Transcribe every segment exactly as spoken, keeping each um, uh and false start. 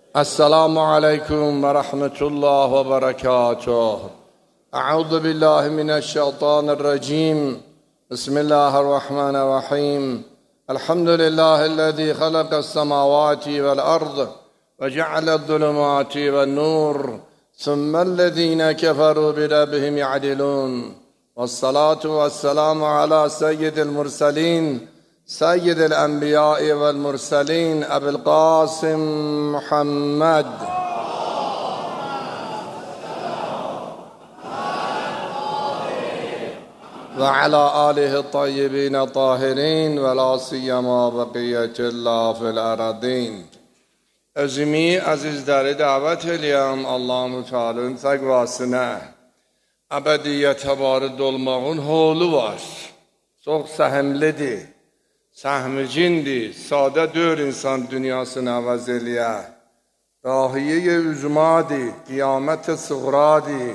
Assalamu alaikum ve rahmetullah ve berekatuh. Euzu billahi mineşşeytanirracim. Bismillahirrahmanirrahim. Elhamdülillahillezî halakas semâvâti vel ard ve ceale'z zulumâti ven nur. Sümmellezîne keferû bi rabbihim ya'dilûn. Vessalâtu vesselamu alâ seyyidil murselîn. سيد الأنبياء والمرسلين أبي القاسم محمد وعلى آله الطيبين الطاهرين ولا سيما بقية الله في الأرضين. Özümü azizləri dəvət eləyəm Allah-u Teala'nın təqvasına. Əbədiyyətə varid olmağın holu var. Çox səhmlidir. Səhmicindir, sadə dör insan dünyasını əvəz eləyə. Rahiyə-i üzmadir, qiyamət-i sığradir.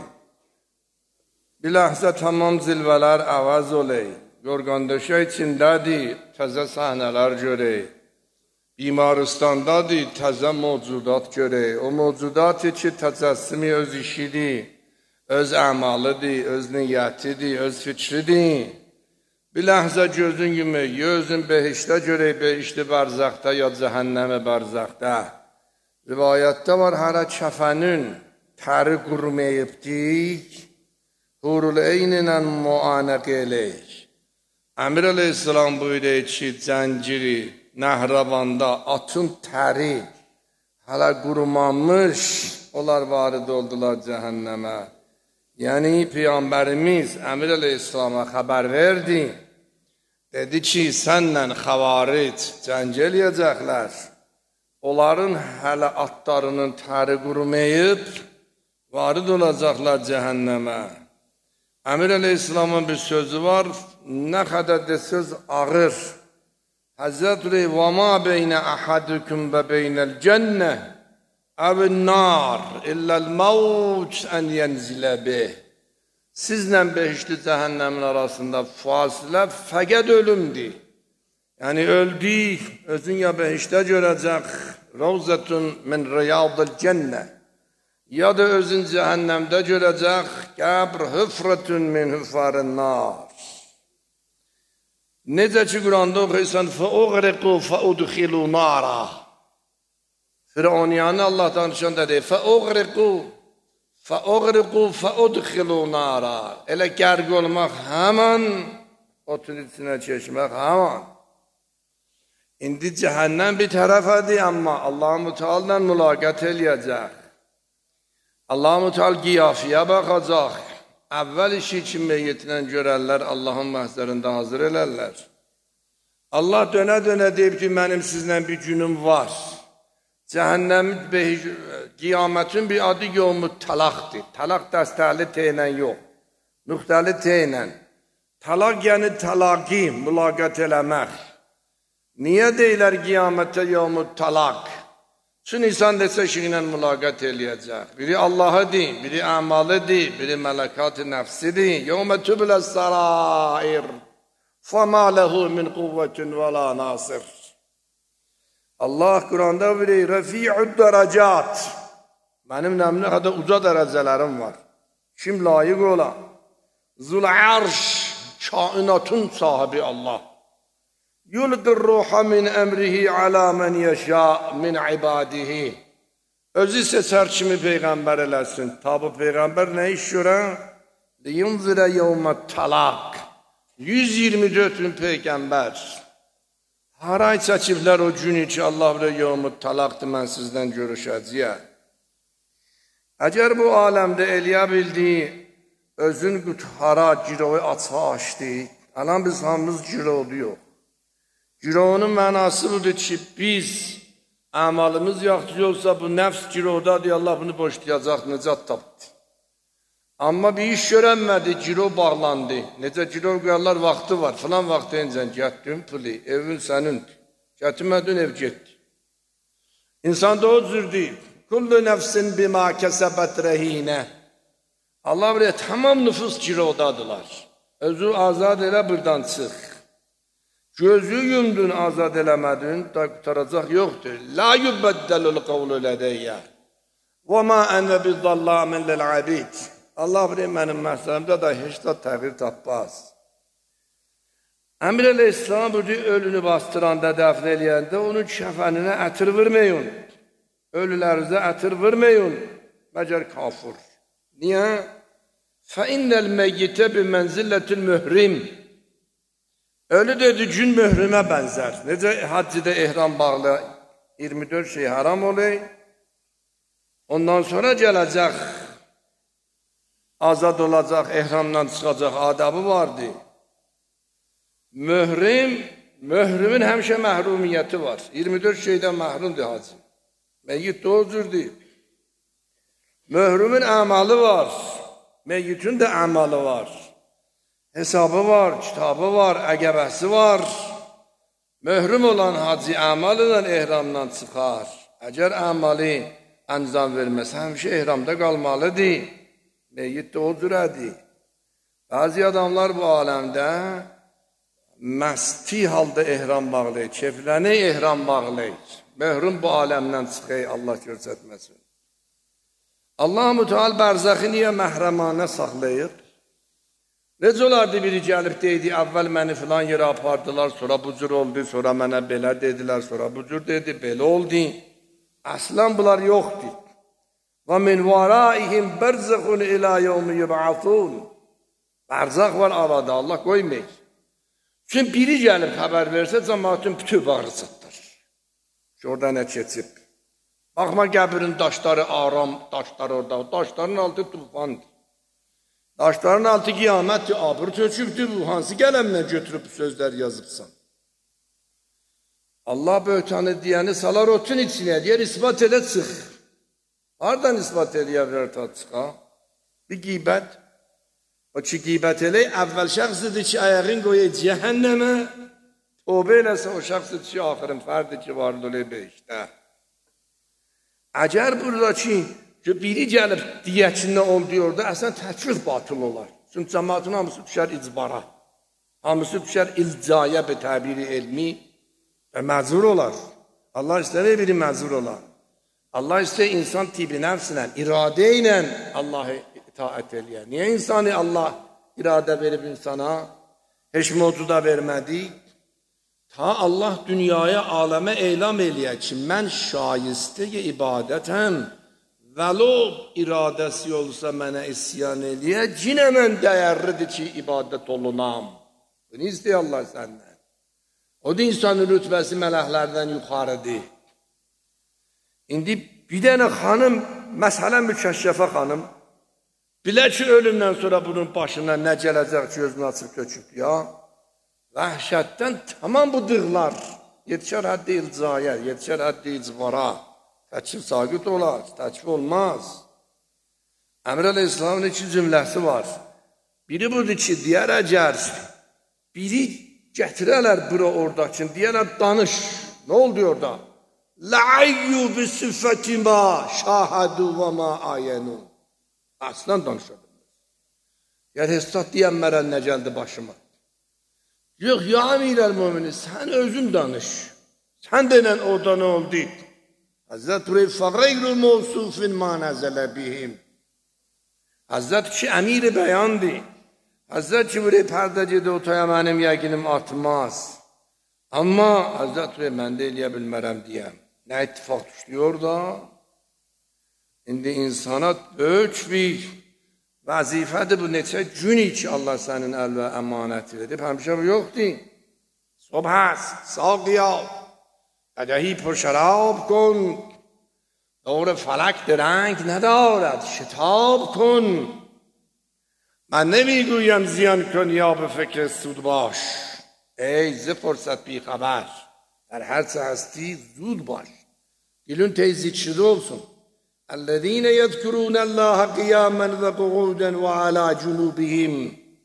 Bir ləhzə tamam zilvələr əvəz oley. Yorğandöşə içindədir, təzə səhnələr görək. Bimarıstandadır, təzə mövcudat görək. O mövcudatı ki, təcəssimi öz işidir, öz əmalıdır, öz niyyətidir, öz fikridir. Bir ləhzə gözün yemək, ya özün behişdə görək, behişli bərzəxdə, ya cəhənnəmi bərzəxdə. Rivayətdə var, hərə kəfənin təri qurmayıbdik, hurul eyninlə muanəq eləyik. Əmir əleyhissalam buyurur ki, cənciri, nəhrəvanda atın təri hələ qurumamış, onlar varid oldular cəhənnəmə. Yəni, Peyğəmbərimiz Əmir əleyhissalama xəbər verdi. Dedi ki, sənlə xavaric cəng eləyəcəklər. Onların hələ atlarının təri qurumayıb, varid olacaqlar cəhənnəmə. Əmir əleyhissalamın bir sözü var, nə qədər də söz ağır. Həzrət-i və ma beynə əhədüküm və beynəl cənnə əvin nar illəl mavc ən yənzilə bih. Sizlə behişli cəhənnəmin arasında fasilə fəqət ölümdür. Yəni öldük, özün ya behişdə görəcək, ravzətun min riyadil cənnə, ya da özün cəhənnəmdə görəcək, qəbr hüfrətun min hüfarin nar. Necə ki, Quranda oxuysan, fəuğriqu fəudxilu nara. Firavuniyanı Allah danışan dedi, fəuğriqu fəuğriqu fəudxilu nara. Elə qərq olmaq həman, otun içinə keçmək həman. İndi cəhənnəm bir tərəfədir, amma Allah-u Teala'dan mülaqət eləyəcək. Allah-u Teala qiyafiyə baxacaq. Əvvəl işi ki, meyyətinə görərlər, Allahın məhzərində hazır elərlər. Allah dönə-dönə deyib ki, mənim sizlə bir günüm var. Cəhənnəmin, qiyamətin bir adı yevmut talaqdır. Talaq dəstəli teynən yox, müxtəli teynən. Talaq yəni talaqi, mülaqət eləmək. Niyə deyilər qiyamətdə yevmut talaq? Çünki insan desə ki, ilə mülaqət eləyəcək. Biri Allahıdır, biri əmalıdır, biri mələkat-ı nəfsidir. Yevmə tübləs sarair, fəmə ləhu min quvvətin və la nasir. Allah Quranda bilir, rəfi'ud dərəcat. Mənim nəmli qədər uca dərəcələrim var. Kim layiq ola? Zul arş, kainatın sahibi Allah. Yulqir ruha min əmrihi alə mən yəşə min ibadihi. Özü seçər kimi Peyğəmbər eləsin. Tabi Peyğəmbər nə iş görən? Liyunzirə yevmət talaq. yüz iyirmi dörd min Peyğəmbər. Haray çəkiblər o günü ki, Allah bilə yevmət talaqdır, mən sizdən görüşəcəyəm. Əgər bu aləmdə eləyə bildi, özün qüthara girovu aça açdı, ələn biz hamımız girovdu yox. Girovunun mənası budur ki, biz əmalımız yaxşı olsa, bu nəfs girovdadır, Allah bunu boşlayacaq, nicat tapdı. Amma bir iş görənmədi, girov bağlandı. Necə girov qoyarlar, vaxtı var, filan vaxtı encən gətdin puli, evin sənindir. Gətirmədin, ev getdi. İnsanda o cür deyil. Kullu nəfsin bima kəsəbət rəhinə. Allah bilir, tamam nüfus girovdadılar. Özü azad elə buradan çıx. Gözü yumdun, azad eləmədin, da qutaracaq yoxdur. La yubəddəlul qavlu lədəyyə və ma ənə bizzallamin lil-abid. Allah bilir, mənim məsələmdə də heç də təğyir tapmaz. Əmir əleyhissalam burada ölünü bastıranda, dəfn eləyəndə onun kəfəninə ətir vurmayın. Ölülərinizə ətir vurmayın, məgər kafir. Niyə? Fəinnəl məyyitə bi mənzillətil mührim. Ölü dedi, gün mührimə bənzər. Necə haccidə ehram bağlı iyirmi dörd şey haram olur. Ondan sonra gələcək, azad olacaq, ehramdan çıxacaq adabı vardı. Mührim, mührimin həmişə məhrumiyyəti var. iyirmi dörd şeydən məhrumdur hacı. Məyyit də o cürdür. Mührimin əmalı var, meyyitin də əmalı var. Hesabı var, kitabı var, əqəbəsi var. Möhrim olan hacı əmalı ehramdan çıxar. Əgər əmalı əncam verməsə, həmişə ehramda qalmalıdır. Meyyid də o cürədir. Bəzi adamlar bu aləmdə məsti halda ehram bağlayır, kefləni ehram bağlayır. Möhrim bu aləmdən çıxır, Allah görsətməsin. Allah-u Teala bərzəxi niyə məhrəmanə saxlayır? Necə olardı biri gəlib deydi, əvvəl məni filan yerə apardılar, sonra bu cür oldu, sonra mənə belə dedilər, sonra bu cür dedi, belə oldu. Əslən bunlar yoxdur. Və min varaihim bərzəxun ilə yevmi yub'athun. Bərzəx var arada, Allah qoymayır. Çünki biri gəlib xəbər versə, cəmaatın bütün bağrı çatdır. Ki, orada nə keçib? Baxma qəbirin daşları aram, daşlar orada, daşların altı tufandır. Daşların altı qiyamətdir, abır tökübdür bu, hansı qələmlə götürüb sözlər yazıbsan? Allah böhtanı deyəni salar otun içinə, deyər, ispat elə çıx. Hardan ispat eləyə bilər ta çıxa? Bir qeybət. O ki, qeybət elək, əvvəl şəxsidir ki, ayağın qoyur cəhənnəmə, tövbə eləsə o şəxsidir ki, axırın fərdi ki, varlı olayı beşdə. Əgər burada ki, biri gəlib diyyəçində oldu orada, əslən təkvir batıl olar. Çünki cəmatın hamısı düşər icbara. Hamısı düşər ilcaya bir təbiri elmi və məzur olar. Allah istəmir biri məzur olar. Allah istəyir insan tibi nəfsinə, iradə ilə Allahı itaət eləyər. Niyə insanı Allah iradə verib insana? Heç mövcuda vermədi. Ta Allah dünyaya, aləmə elam eləyər ki, mən şayistə ibadətəm. Vəlob iradəsi olsa mənə isyan eləyə, cinə mən dəyərlidir ki, ibadət olunam. Bunu istəyir Allah səndən. O da insanın rütbəsi mələklərdən yuxarıdır. İndi bir dənə xanım, məsələn mükəşşəfə xanım, bilə ki, ölümdən sonra bunun başına nə gələcək ki, özünü açıb töküb ya. Vəhşətdən tamam bu dığlar, yetişər həddi ilcaya, yetişər həddi icvara. Təkif saqit olar, təkif olmaz. Əmr əleyhissalamın iki cümləsi var. Biri budur ki, deyər əgər, biri gətirərlər bura oradakın, deyərlər danış. Nə oldu orada? Lə'ayyu bi süffətimə şahədu və mə ayənu. Aslan danışadım. Yəni, hestat deyən mərəl nə gəldi başıma? Yox, ya əmirəl-mümini, sən özün danış. Sən denən orada nə oldu? Həzrət burayı fəqeyru mevsufin ma nəzələ bihim. Həzrət ki, əmiri bəyandır. Həzrət ki, burayı pərdə gedə otaya mənim yəqinim atmaz. Amma Həzrət burayı mən də eləyə bilmərəm deyəm. Nə ittifaq düşüyor da? İndi insana böyük bir vəzifədir bu, neçə gün ki, Allah sənin əl və əmanəti edib. Həmişə bu yoxdur. Sobh həst, saqiyab. قدحی پر شراب کن دور فلک درنگ ندارد شتاب کن من نمیگویم زیان کن یا به فکر سود باش ای ز فرصت بی خبر در هر چه هستی زود باش گلون تیزید شده olsun الذين يذكرون الله قياما وقعودا وعلى جنوبهم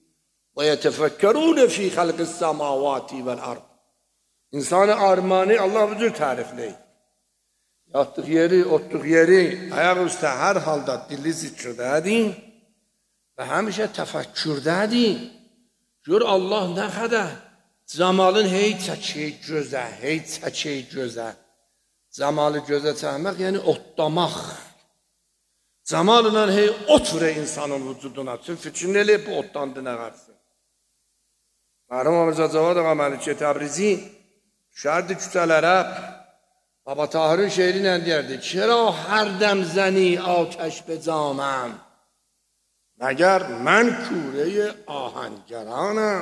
ويتفكرون في خلق السماوات والارض. İnsanı armağanı Allah bu cür tərifləyir. Yatdıq yeri, otduq yeri, ayaq üstə hər halda dili zikrdədir və həmişə təfəkkürdədir. Gör Allah nə qədər Camalın hey çəkək gözə, hey çəkək gözə. Camalı gözə çəkmək, yəni otlamaq. Camalla hey ot vurur insanın vücuduna. Çünki fikrin eləyib bu otdan dinə qarşı. Mərhum Amca Cavad Ağa Məlikə Təbrizi düşərdi küçələrə, Baba Tahir'in şeiri ilə deyərdi, Çera hər dəm zəni atəş be caməm, məgər mən kürəyə ahəngəranəm.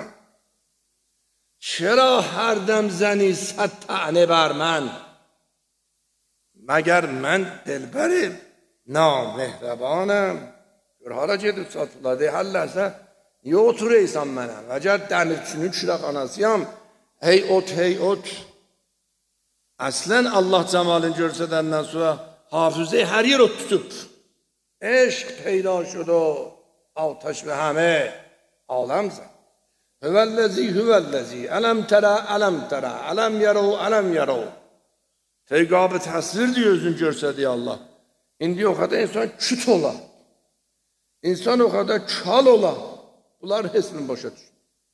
Çera hər dəm zəni səd tənə bər mən, məgər mən dilbərim namehrəbanəm. Gör, hara gedib çatırlar, dey, hər ləhsə, niyə oturuysan mənə? Əgər dəmirçinin çürək anasıyam, hey ot, hey ot. Əslən Allah camalını görsədəndən sonra hafizə hər yer ot tutub. Eşq peyda şudu, ataş və həmə aləmsən. Hüvəlləzi, hüvəlləzi, ələm tərə, ələm tərə, ələm yərəu, ələm yərəu. Feyqabı təsvir diyor özün görsədiyə Allah. İndi o kadar insan küt ola. İnsan o kadar çal ola. Bunlar hesbini boşa düşür.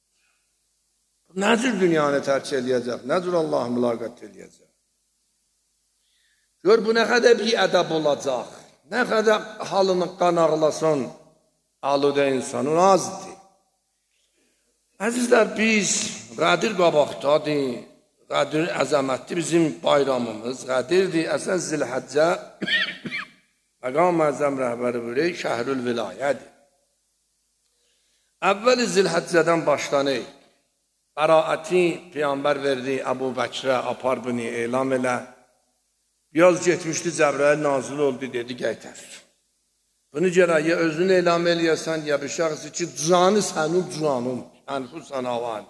Nədir dünyanı tərk eləyəcək? Nədir Allah'ı mülaqət eləyəcək? Gör, bu nə qədər bir ədəb olacaq. Nə qədər halını qan ağlasın aludə insanın azdır. Əzizlər, biz Qədir qabaqdadır. Qədir əzəmətdir, bizim bayramımız. Qədirdir, əsən Zilhəccə Məqam-ı Əzəm rəhbəri buyuruyor, şəhrül vilayədir. Əvvəli Zilhəccədən başlanır. Bəraəti Peyğəmbər verdi Əbu Bəkrə, apar bunu elam elə. Biraz getmişdi, Cəbrəil nazil oldu, dedi, qaytar. Bunu görə ya özünü elam eləyəsən, ya bir şəxsi ki, canı sənin canın, ənfusən avan.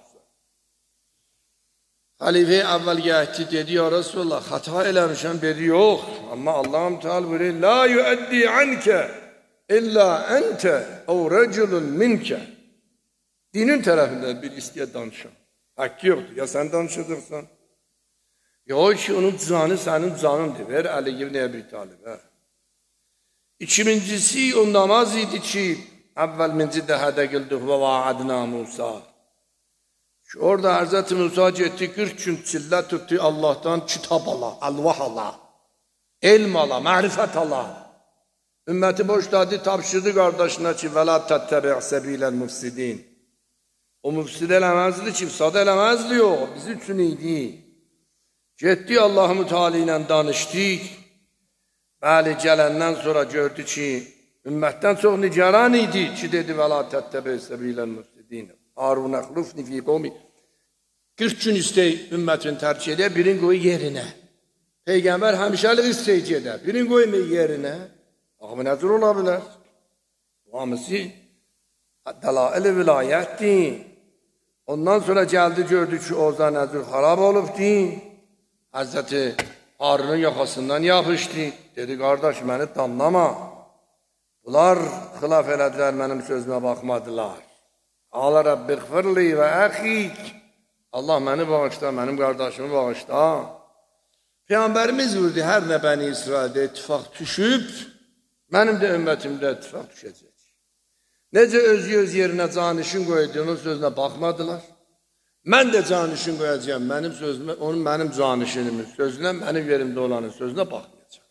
Xəlifə əvvəl gəldi, dedi, ya Resulullah, xəta eləmişəm, dedi, yox. Amma Allah'ım Teala buyuruyor, la yuəddi ankə illa əntə əv rəculun minkə. Dinin tərəfində bir istəyə danışan. Hakkı yoxdur. Ya sən danışacaqsan? Yox ki, onun canı sənin canındır. Ver Əli ibn Əbi Talibə. İkincisi o namaz idi ki, əvvəl minci dəhədə qıldıq və vaadna Musa. Ki, orada Həzrəti Musa getdi, qırx gün çillə tutdu Allah'tan kitab ala, alvah ala, elm ala, mərifət ala. Ümməti boşladı, tapşırdı qardaşına ki, və la təttəbi' səbiləl müfsidin. O müfsid eləməzdi ki, ifsad eləməzdi yox, bizi üçün idi. Getdi Allah-ı Teala ilə danışdık. Bəli, gələndən sonra gördü ki, ümmətdən çox nigaran idi ki, dedi, və la təttəbi' səbiləl müfsidin. Harun əxlufni fi qomi. qırx gün istəy ümmətin tərk edə, birin qoy yerinə. Peyğəmbər həmişəlik istəyici edə, birin qoyma yerinə. Axı, nədir ola bilər? Bu hamısı dəlail-i vilayətdir. Ondan sonra gəldi, gördü ki, orada nədir xarab olubdi. Həzrəti Harunun yaxasından yapışdı. Dedi, qardaş, məni danlama. Bunlar xilaf elədilər, mənim sözümə baxmadılar. Allah Rəbbir xfirli və əxik. Allah məni bağışla, mənim qardaşımı bağışla. Peyğəmbərimiz vurdu, hər nə Bəni İsraildə ittifaq düşüb, mənim də ümmətimdə ittifaq düşəcək. Necə özü öz yerinə canişin qoydu, onun sözünə baxmadılar. Mən də canişin qoyacağım, mənim sözümə, onun mənim canişinimin sözünə, mənim yerimdə olanın sözünə baxmayacaq.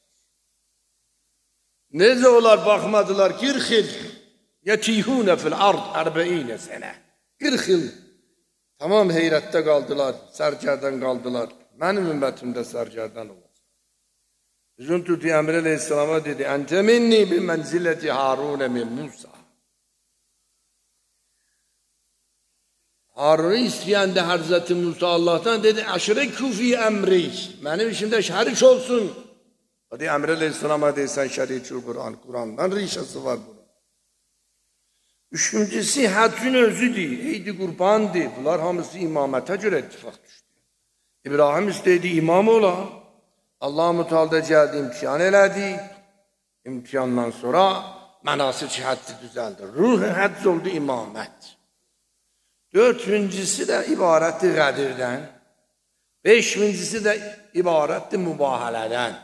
Necə olar baxmadılar, qırx il yətihunə fil ard ərbəinə sənə. qırx il tamam heyrətdə qaldılar, sərgərdən qaldılar. Mənim ümmətimdə sərgərdən olacaq. Üzün tutu Əmr Aleyhisselam'a dedi, Əntə minni bi mənziləti Harunə min Musa. Harun'u istəyəndə Həzrəti Musa Allah'tan dedi, əşrə küfi əmri, mənim işimdə şərik olsun. Dedi, Əmr Aleyhisselam'a deysən şərikül Quran, Quran'dan rişası var bunun. Üçüncüsü həccün özüdür, eydi qurbandır. Bunlar hamısı imamətə görə ittifaq düşdü. İbrahim istəydi imam ola. Allah-u Teala gəldi, imtihan elədi. İmtihandan sonra mənasik həddi düzəldi. Ruh hədc oldu imamət. Dördüncüsü də ibarətdir qədirdən. Beşincisi də ibarətdir mübahilədən.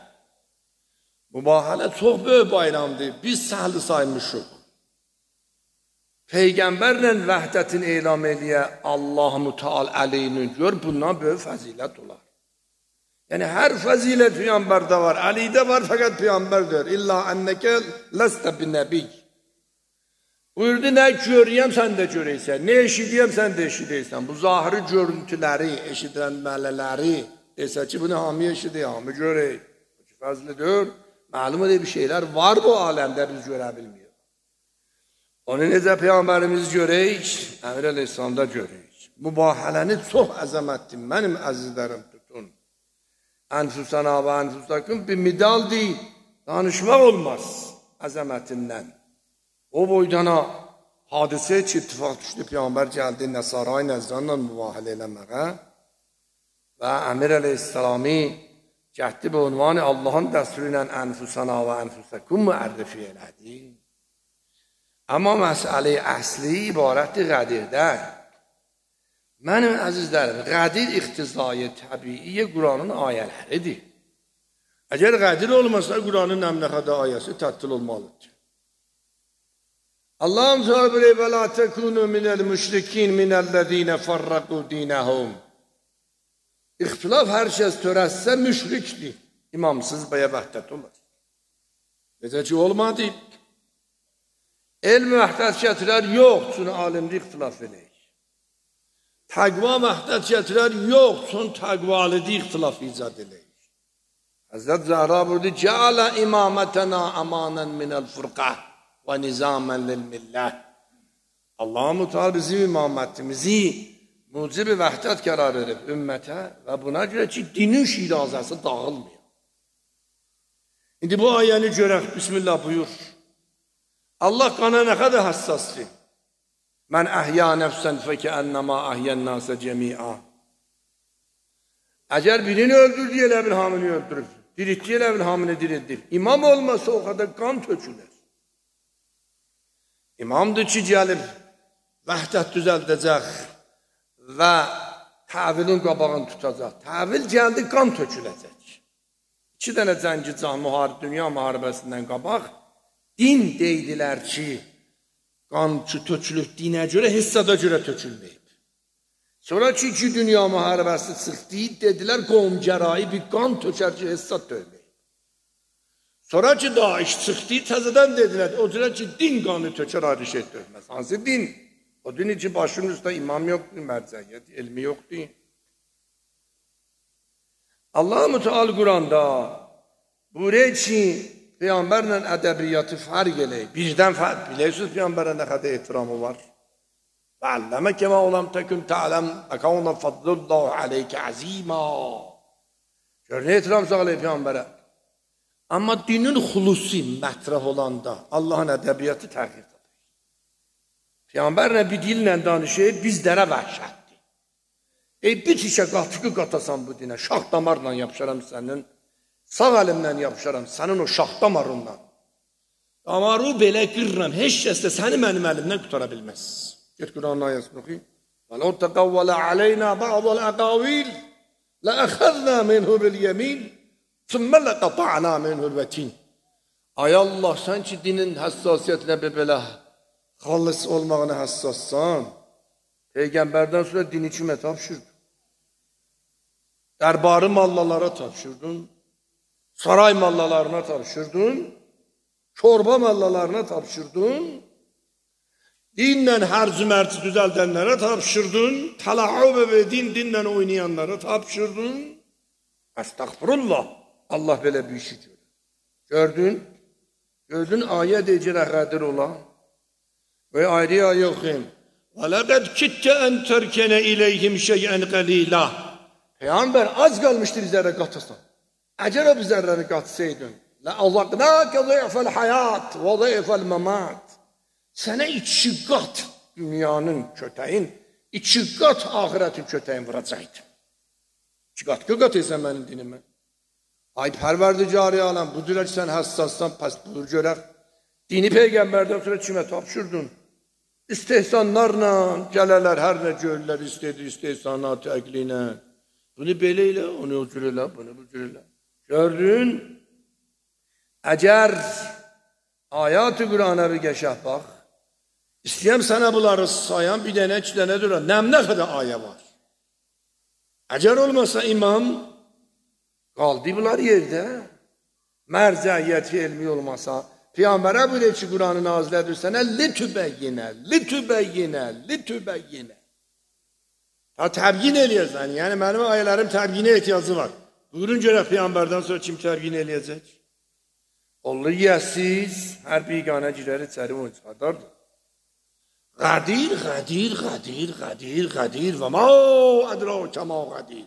Mübahilə çox böyük bayramdır. Biz səhli saymışıq. Peyğəmbərlə vəhdətin elam eləyə Allah-u Müteal əleyhini gör, bundan böyük fəzilət olar. Yəni, hər fəzilət Peyğəmbərdə var, Əlidə var, fəqət Peyğəmbərdir. İlla ennəkə ləstə bin nəbiyy. Buyurdu, nə görəyəm, sən də görəysən, nə eşidəyəm, sən də eşidəysən. Bu zahiri görüntüləri, eşidilmələri, desə ki, bunu hamı eşidir, hamı görək. Fəzlidir, məlum edə bir şeylər var bu aləmdə, biz görə bilmiyor. Onu necə Peyğəmbərimiz görək, Əmir Əleyhisselamda görək. Mübahələni çox əzəmətdir, mənim əzizlərim tutun. Ənfusana və ənfusakın bir midal deyil, danışmaq olmaz əzəmətindən. O boydana hadisə ki, ittifaq düşdü, Peyğəmbər gəldi Nəsarayı nəzranla mübahilə eləməyə və Əmir Əleyhisselami gətdi bu unvanı Allahın dəsturu ilə ənfusana və ənfusakın müərrifi elədi. Amma məsələ əsli ibarətdir qədirdən. Mənim əzizlərim, qədir iqtizai təbiiyyə Quranın ayələridir. Əgər qədir olmasa, Quranın əmləxədə ayəsi tətil olmalıdır. Allah'ım söylüyor ve la tekunu minel müşrikin minellezine farraku dinahum. İxtilaf hər kəs törətsə müşrikdir. İmamsız bəyə vəhdət olur. Necə ki olmadı. Elm vəhdət gətirər, yox, üçün alimdə ixtilaf eləyik. Təqva vəhdət gətirər, yox, üçün təqvalıda ixtilaf icad eləyik. Həzrət Zəhra buyurdu, Cəalə imamətənə əmanən minəl fırqə və nizamən lil-millət. Allah-u Teala bizim imamətimizi mucib-i vəhdət qərar verib ümmətə və buna görə ki, dinin şirazəsi dağılmıyor. İndi bu ayəni görək, Bismillah buyur. Allah qana nə qədər həssasdır. Mən əhya nəfsən fəkə ennəmə əhyən nəsə cəmiə. Əgər birini öldürdü, elə bir hamini öldürür. Diritdi, elə bir hamini diritdir. İmam olmasa o qədər qan tökülür. İmamdır ki, gəlib vəhdət düzəldəcək və təvilin qabağını tutacaq. Təvil gəldi, qan töküləcək. İki dənə cəngi can müharib, dünya müharibəsindən qabaq din deydilər ki, qan tökülüb dinə görə, hissada görə tökülməyib. Sonra ki, iki dünya müharibəsi çıxdı, dedilər, qovmgərayı bir qan tökər ki, hissat dövməyib. Sonra ki, daha iş çıxdı, təzədən dedilər, o cürə ki, din qanı tökər, ayrı şey dövməz. Hansı din? O din ki, başının üstə imam yoxdur, mərcəyyət, elmi yoxdur. Allah-u Teala Quranda buyuruyor ki, Peyğəmbərlə ədəbiyyatı fərq eləyir. Birdən fərq, bilirsiniz Peyğəmbərə nə qədər ehtiramı var. Və əlləmə kəmə olam təkün təələm əkavna fadlullahu aleykə əzima. Gör, nə ehtiram sağlayır Peyğəmbərə. Amma dinin xulusi mətrəh olanda Allahın ədəbiyyatı təxir edir. Peyğəmbərlə bir dillə danışır, bizlərə vəhşətdir. Ey, bir tikə qatıqı qatasan bu dinə, şax damarla yapışaram sənin, sağ əlimlə yapışaram sənin o şax damarından. Damarı belə qırıram, heç kəs də səni mənim əlimdən qutara bilməz. Get Quranın ayəsini oxuyun. وَلَوْ تَقَوَّلَ عَلَيْنَا بَعْضَ الْأَقَاوِيلِ لَأَخَذْنَا مِنْهُ بِالْيَمِينِ ثُمَّ لَقَطَعْنَا مِنْهُ الْوَتِينِ. Ay Allah, sən ki dinin həssasiyyətinə belə xalis olmağına həssassan, Peyğəmbərdən sonra dini kimə tapşırdın? Dərbarı mallalara tapşırdın, saray mallalarına tapşırdın, çorba mallalarına tapşırdın, dinlə hərc mərci düzəldənlərə tapşırdın, tələub edin, dinlə oynayanlara tapşırdın. Əstəğfirullah, Allah belə bir işi görür. Gördün? Gördün, ayə deyəcək qədir olan. Və ayrı ayə oxuyun. وَلَقَدْ كِتَّ أَنْ تَرْكَنَ إِلَيْهِمْ شَيْئًا قَلِيلًا. Peyğəmbər az qalmışdır bizlərə qatısan. Əgər o bizlərəni qatısaydın, لَأَذَقْنَاكَ ضِعْفَ الْحَيَاتِ وَضِعْفَ الْمَمَاتِ. Sənə iki qat dünyanın kötəyin, iki qat ahirətin kötəyin vuracaqdı. İki qat, iki qat etsən mənim dinimə. Ay pərverdigari aləm, bu cürə ki, sən həssassan, pəs buyur görək. Dini Peyğəmbərdən sonra kimə tapşırdın? İstehsanlarla gələrlər, hər nə görürlər, istedi, istehsanat, əqlinə. Bunu belə ilə, onu o cür elə, bunu bu cür elə. Gördün? Əgər ayat-ı Qur'ana bir qəşəh bax, İstəyəm sənə bunları sayan bir dənə, iki dənə durur. Nə qədər ayə var. Əgər olmasa imam, qaldı bunlar yerdə. Mərcəiyyəti elmi olmasa, Peyğəmbərə buyuruyor ki, Qur'anı nazil edir sənə, litübəyyinə, litübəyyinə, litübəyyinə. Ta təbyin eləyəsən, yəni mənim ayələrim təbyinə ehtiyacı var. Buyurun görək Peyğəmbərdən sonra kim təbyin eləyəcək? Olur yəsiz, hər biganə girər içəri onu çıxardardır. Qadir, qadir, qadir, qadir, qadir və ma ədrakə ma qadir.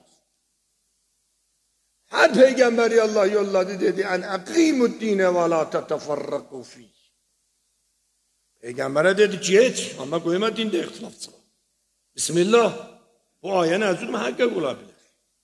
Hər Peyğəmbəri Allah yolladı dedi, ən əqimüddinə və la tətəfərrəqu fiyh. Peyğəmbərə dedi ki, geç, amma qoyma dində ixtilaf çıxar. Bismillah, bu ayə nəzül mühəqqəq ola bilər.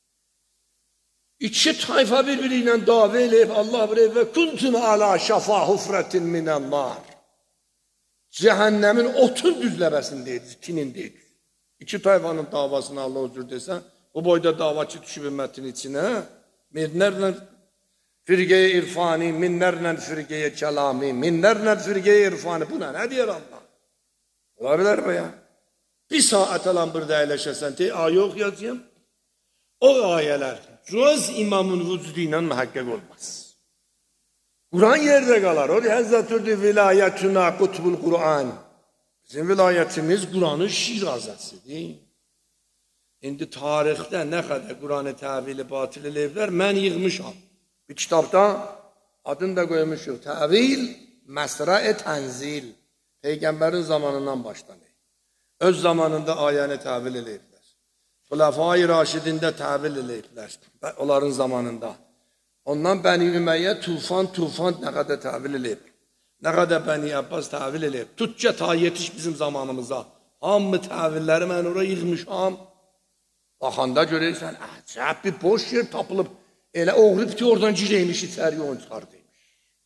İki tayfa bir-biri ilə dava eləyib, Allah buyuruyor və kuntum ala şafa hufratin minən nar. Cəhənnəmin otun düzləbəsindəydi, tinindəydi. İki tayfanın davasını Allah huzur desən, bu boyda davaçı düşüb ümmətin içinə, minlərlə firqəyə irfani, minlərlə firqəyə kəlami, minlərlə firqəyə irfani. Buna nə deyər Allah? Ola bilər mi ya? Bir saat alan burada əyləşəsən, te ayə oxuyacağım. O ayələr göz imamın vücudu ilə mühəqqəq olmaz. Kur'an yerdə qalar. O Həzrətürdü vilayətünə qutbul Kur'an. Bizim vilayətimiz Kur'anın şirazəsidir. İndi tarixdə nə qədər Kur'anı təvili, batil eləyiblər, mən yığmışam. Bir kitabda adını da qoymuşuq. Təvil, məsra-i tənzil. Peyğəmbərin zamanından başlanır. Öz zamanında ayəni təvil eləyiblər. Xulafai Raşidində təvil eləyiblər. Onların zamanında. Ondan Bəni Ümeyyə tufan, tufan nə qədər təvil eləyib. Nə qədər Bəni Abbas təvil eləyib. Tutca ta yetiş bizim zamanımıza. Hamı təvilləri mən oraya yığmışam. Baxanda görürsən, əcəb bir boş yer tapılıb. Elə oğrib ki, oradan girəymiş içəriyə onu çıxardıymış.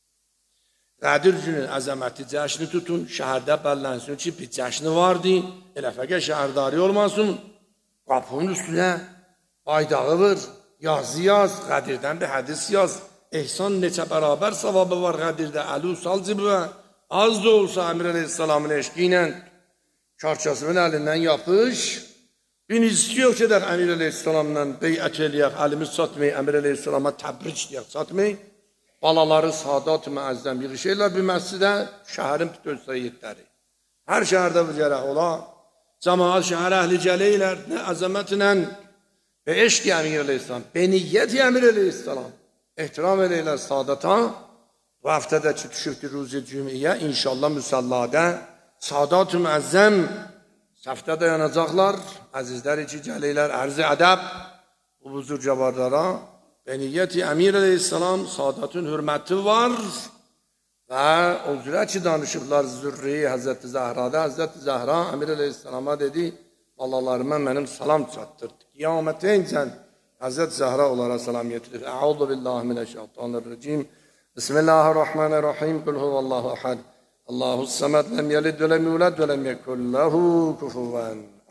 Qədir günün əzəməti cəşni tutun, şəhərdə bəllənsin ki, bir cəşni vardı. Elə fəqə şəhərdari olmasın. Qapının üstünə baydağı vır. Yazı yaz, Qədirdən bir hədis yaz. Ehsan neçə bərabər savabı var Qədirdə. Əli sal cibə. Az da olsa Əmir Əleyhisselamın eşqi ilə çarçasının əlindən yapış. Biz istiyor ki, Əmir Əleyhisselamla beyət eləyək, əlimiz satmayıq, Əmir Əleyhisselama təbric deyək, satmayıq. Balaları sadat müəzzəm yığışırlar bir məscidə, şəhərin bütün yetləri. Hər şəhərdə bu gərək ola. Cəmaat şəhər əhli gələylər, nə əzəmətlə və eşq Əmir Əleyhisselam, beniyyət Əmir Əleyhisselam. Ehtiram eləyirlər sadata. Bu həftədəki düşübdür ruzi cümiyyə, inşallah müsalladə sadat-ı müəzzəm səfdə dayanacaqlar. Əzizlər iki gələylər, ərz-i ədəb bu buzurcavarlara. Beniyyət Əmir Əleyhisselam sadatın hürməti var və o cürə ki danışıblar Zürri Həzrəti Zəhrada. Həzrəti Zəhra Əmir Əleyhisselama dedi, balalarıma mənim salam çatdırdı. Qiyamətən sən Həzrət Zəhra onlara salam yetirir. Əuzu billahi mineşşeytanirracim. Bismillahirrahmanirrahim. Qul huvallahu ahad. Allahus samad. Lem yelid ve lem yulad ve lem yekul lehu kufuven